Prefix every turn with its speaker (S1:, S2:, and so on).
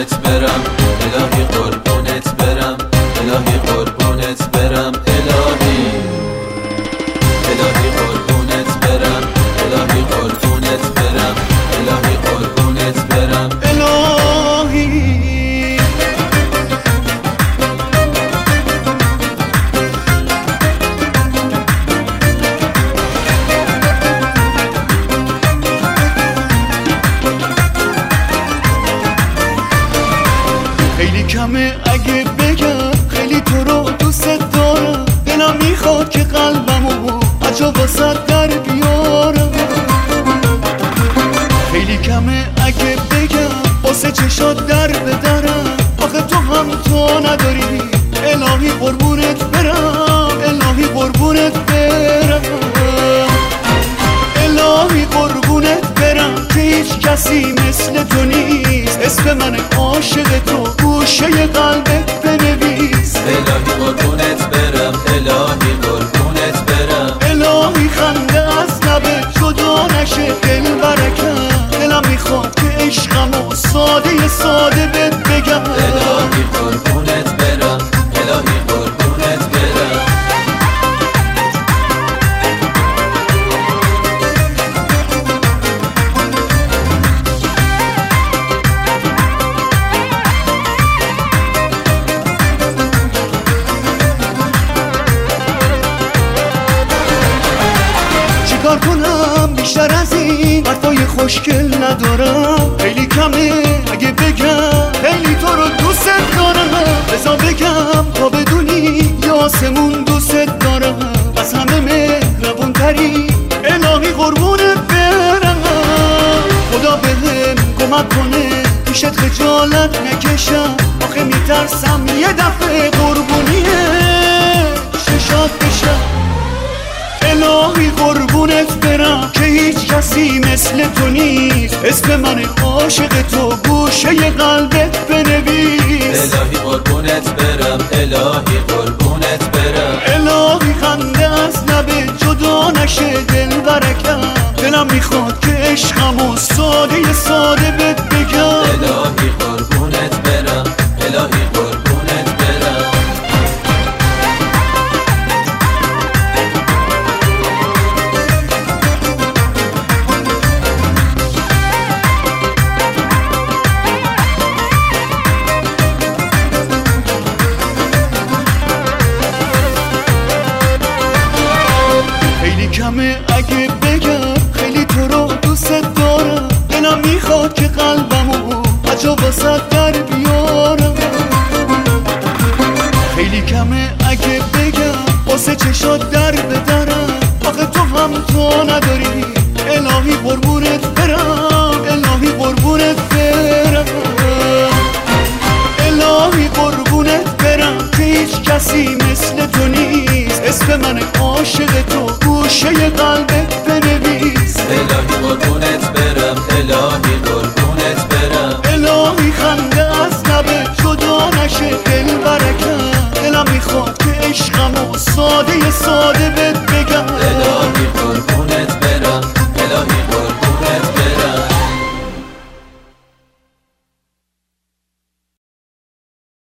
S1: قربونت برم الهی، قربونت برم الهی، قربونت برم الهی، الهی قربونت برم الهی، قربونت برم الهی، قربونت برم
S2: الهی. خیلی کمه اگه بگم خیلی تو رو دوست دارم، دلم میخواد که قلبمو عجا واسه در بیارم. خیلی کمه اگه بگم واسه چشات در بدرم، آخه تو هم تو نداری الهی، قربونت برم الهی، قربونت برم الهی، قربونت برم که هیچ کسی مثل تو نیست. اسم من عاشق تو گوشه قلبت بنویس.
S1: الهی قربونت برم الهی، قربونت برم
S2: الهی، خنده از لبت جدا نشه دل برکم. دلم میخواد که عشقمو ساده ساده بهت بگم.
S1: الهی قربونت برم الهی، قربونت برم
S2: چیکار کنم بیشتر از این حرفای خوشگل ندارم. خیلی کمه اگه بگم خیلی تو رو دوست دارم. بذار بگم تا بدونی یا آسمون دوست دارم. از همه مهربون تری الهی، قربونت برم. خدا بهم کمک کنه پیشت خجالت نکشم، آخه میترسم یه دفعه قربونی ششات بشم. الهی قربونت برم که هیچ کسی مثل تو نیست. اسم من عاشق تو گوشه قلبت بنویس.
S1: الهی قربونت برم الهی، قربونت برم
S2: الهی، خنده از لبت جدا نشه دل برکم. دلم میخواد که عشقمو ساده ساده بهت بگم.
S1: الهی قربونت برم الهی، قربونت برم
S2: خیلی کمه اگه بگم خیلی تو رو دوست دارم. دلم میخواد که قلبمو عجا واسه در بیارم. خیلی کمه اگه بگم واسه چشات در بدرم، آخه تو هم تو نداری الهی، قربونت برم الهی، قربونت برم الهی، قربونت برم که هیچ کسی مثل تو نیست. اسم من عاشق تو گوشه قلبت بنویس.
S1: الهی قربونت برم الهی، قربونت برم
S2: الهی، خنده از لبت جدا نشه دل برکم. دلم میخواد که عشقمو ساده ساده